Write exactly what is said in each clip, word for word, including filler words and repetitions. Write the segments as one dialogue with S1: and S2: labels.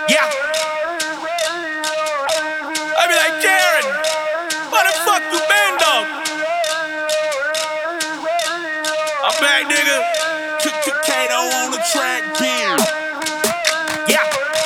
S1: Yeah. I be like, Jared, where the fuck you been, dog? I'm back, nigga. Kato on the track, beer. Yeah.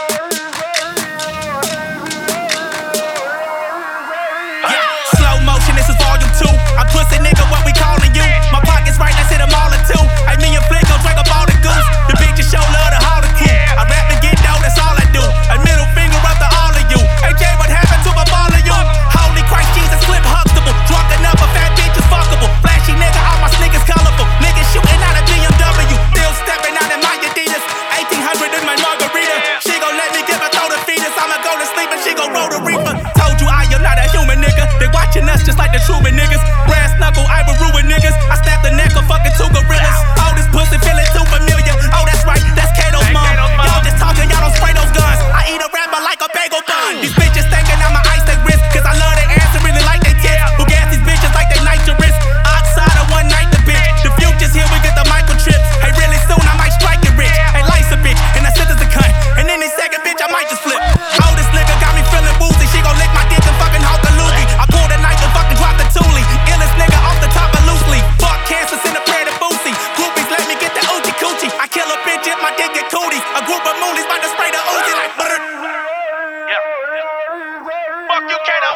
S1: Yeah. Slow motion, this is volume two. I'm pussy nigga, what we calling you? My pocket's right, let's hit them all in two. I mean, your flick gon' drink up all the goose. The bitches show love to all the crew. I rap and get dough, that's all I do. A middle finger up to all of you. Hey Jay, what happened to my ball of you? Holy Christ, Jesus, Flip Huxtable. Drunk enough, a fat bitch is fuckable. Flashy nigga, all my sneakers colorful. Niggas shooting out a B M W. Still stepping out in my Adidas. eighteen hundred in my margarita. She gon' let me give her throw the fetus. I'ma go to sleep and she gon' roll the reaper. Told you I am not a human nigga. They watching us just like the Truman niggas. Brass knuckle, I will ruin niggas. I snap the neck of fucking two gorillas. All this pussy feeling too familiar. Oh, that's right, that's Kato's mom. Y'all just talking, y'all don't spray those guns. I eat a rapper like a bagel bun. These bitches thinking I'm a ice take wrist. Cause I love their ass and really like they tits. Who gas these bitches like they nitrous. Outside of one night, the bitch. The future's here, we get the microchips. Hey, really soon I might strike it rich. Hey, life's a bitch, and I sent us a cunt. And then this second bitch, I might just flip. Oh, this nigga got me feeling woozy. She gon' lick my dick and fucking halt the loogie. I pull the knife and fucking drop the toolie. Illest nigga off the top of loosely. Fuck cancer, send a prayer to Boosie. Groupies let me get the oochie coochie. I kill a bitch if my dick get cooties. A group of moolies about to spray the Uzi like butter. Yeah. Fuck you, Kato.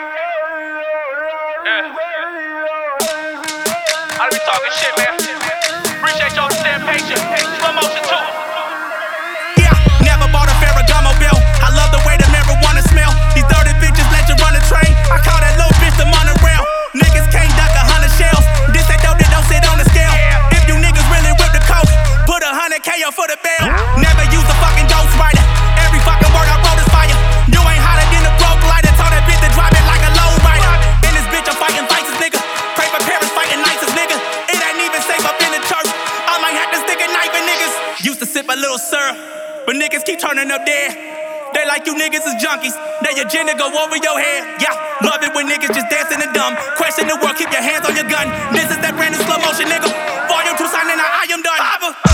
S1: Yeah. I be talking shit, man. Appreciate y'all staying patient. Slow motion too. Yeah, never bought a Ferragamo bill. I love the way the marijuana smell. These dirty bitches let you run a train. I call that little bitch the monorail. Niggas can't duck a hundred shells. This ain't dope that don't sit on the scale. If you niggas really whip the coke, put a hundred K up for the bail. Never use a fucking ghost rider. Every fucking word I wrote is fire. You ain't hotter than a broke lighter. Told that bitch to drive it like a low rider. In this bitch I'm fighting vices, nigga. Pray for parents fighting nices, nigga. It ain't even safe up in the church. I might have to stick a knife in niggas. Used to sip a little syrup, but niggas keep turning up dead. They like you niggas is junkies. That your agenda go over your head. Yeah, love it when niggas just dancing and dumb. Question the world, keep your hands on your gun. This is that brand new slow motion, nigga. Volume two signing, I am done.